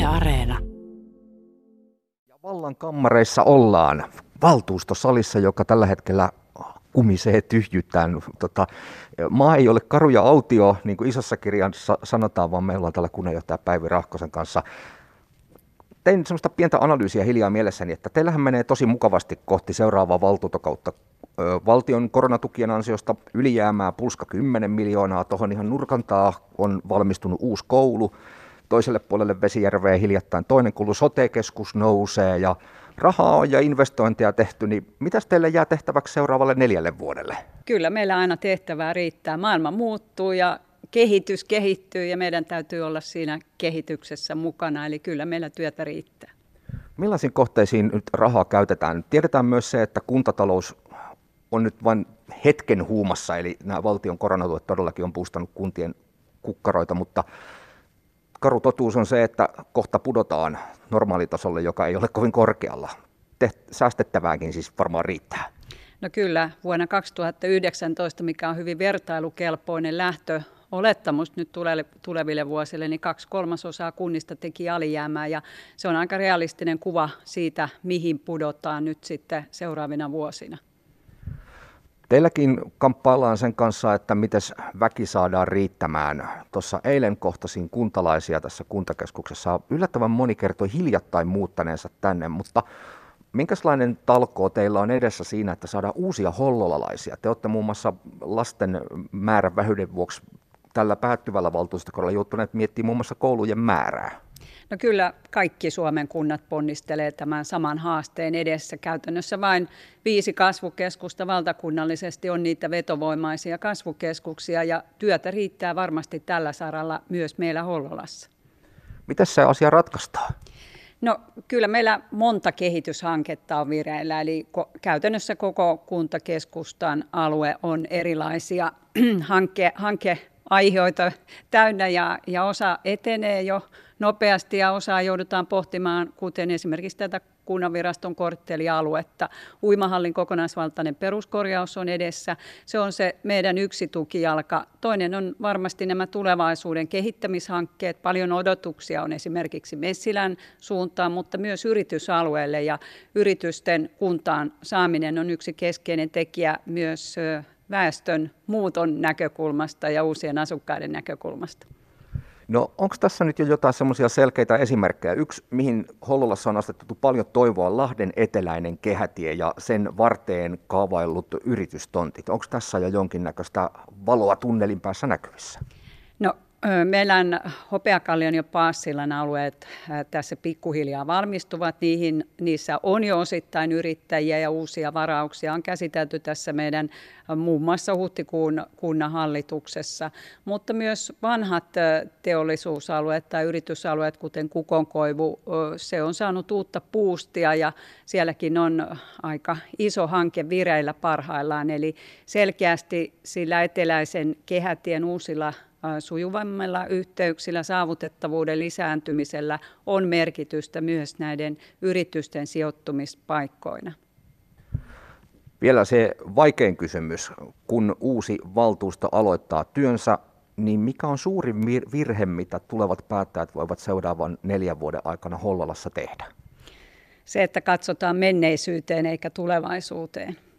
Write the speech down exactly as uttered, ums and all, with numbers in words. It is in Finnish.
Areena. Ja vallan kammareissa ollaan valtuustosalissa, joka tällä hetkellä kumisee tyhjyttään. Tota, maa ei ole karu ja autio, niin kuin isossa kirjassa sanotaan, vaan meillä on täällä kunnanjohtaja Päivi Rahkosen kanssa. Tein semmoista pientä analyysiä hiljaa mielessäni, että teillähän menee tosi mukavasti kohti seuraavaa valtuutokautta. Valtion koronatukien ansiosta ylijäämää pulska kymmenen miljoonaa, tuohon ihan nurkantaa on valmistunut uusi koulu. Toiselle puolelle Vesijärveä hiljattain toinen koulu, sote-keskus nousee ja rahaa on ja investointeja tehty, niin mitäs teille jää tehtäväksi seuraavalle neljälle vuodelle? Kyllä meillä aina tehtävää riittää. Maailma muuttuu ja kehitys kehittyy ja meidän täytyy olla siinä kehityksessä mukana, eli kyllä meillä työtä riittää. Millaisiin kohteisiin nyt rahaa käytetään? Tiedetään myös se, että kuntatalous on nyt vain hetken huumassa, eli nämä valtion koronatuet todellakin on puustanut kuntien kukkaroita, mutta karu totuus on se, että kohta pudotaan normaalitasolle, joka ei ole kovin korkealla. Te- säästettävääkin siis varmaan riittää. No kyllä, vuonna kaksituhattayhdeksäntoista, mikä on hyvin vertailukelpoinen lähtö, olettamus nyt tuleville vuosille, niin kaksi kolmasosaa kunnista teki alijäämää ja se on aika realistinen kuva siitä, mihin pudotaan nyt sitten seuraavina vuosina. Teilläkin kamppaillaan sen kanssa, että miten väki saadaan riittämään. Tuossa eilen kohtasin kuntalaisia tässä kuntakeskuksessa. Yllättävän moni kertoi hiljattain muuttaneensa tänne, mutta minkälainen talkoo teillä on edessä siinä, että saadaan uusia hollolalaisia? Te olette muun muassa lasten määrän vähyyden vuoksi tällä päättyvällä valtuustokaudella joutuneet miettimään muun muassa koulujen määrää. No kyllä kaikki Suomen kunnat ponnistelee tämän saman haasteen edessä. Käytännössä vain viisi kasvukeskusta valtakunnallisesti on niitä vetovoimaisia kasvukeskuksia ja työtä riittää varmasti tällä saralla myös meillä Hollolassa. Miten se asia ratkaistaan? No kyllä meillä monta kehityshanketta on vireillä, eli ko- käytännössä koko kuntakeskustan alue on erilaisia hanke, hankeaiheita täynnä ja, ja osa etenee jo nopeasti ja osaa joudutaan pohtimaan, kuten esimerkiksi tätä kunnanviraston korttelialuetta. Uimahallin kokonaisvaltainen peruskorjaus on edessä. Se on se meidän yksi tukijalka. Toinen on varmasti nämä tulevaisuuden kehittämishankkeet. Paljon odotuksia on esimerkiksi Messilän suuntaan, mutta myös yritysalueelle ja yritysten kuntaan saaminen on yksi keskeinen tekijä myös väestön muuton näkökulmasta ja uusien asukkaiden näkökulmasta. No onko tässä nyt jo jotain semmoisia selkeitä esimerkkejä? Yksi, mihin Hollolassa on asetettu paljon toivoa, Lahden eteläinen kehätie ja sen varteen kaavaillut yritystontit. Onko tässä jo jonkinnäköistä valoa tunnelin päässä näkyvissä? No, meillä on Hopeakallion ja Paasilan alueet tässä pikkuhiljaa valmistuvat. Niihin, niissä on jo osittain yrittäjiä ja uusia varauksia on käsitelty tässä meidän muun muassa huhtikuun kunnanhallituksessa, mutta myös vanhat teollisuusalueet tai yritysalueet, kuten Kukonkoivu, se on saanut uutta puustia ja sielläkin on aika iso hanke vireillä parhaillaan. Eli selkeästi sillä eteläisen kehätien uusilla sujuvammilla yhteyksillä, saavutettavuuden lisääntymisellä on merkitystä myös näiden yritysten sijoittumispaikkoina. Vielä se vaikein kysymys, kun uusi valtuusto aloittaa työnsä, niin mikä on suurin virhe, mitä tulevat päättäjät voivat seuraavan neljän vuoden aikana Hollolassa tehdä? Se, että katsotaan menneisyyteen eikä tulevaisuuteen.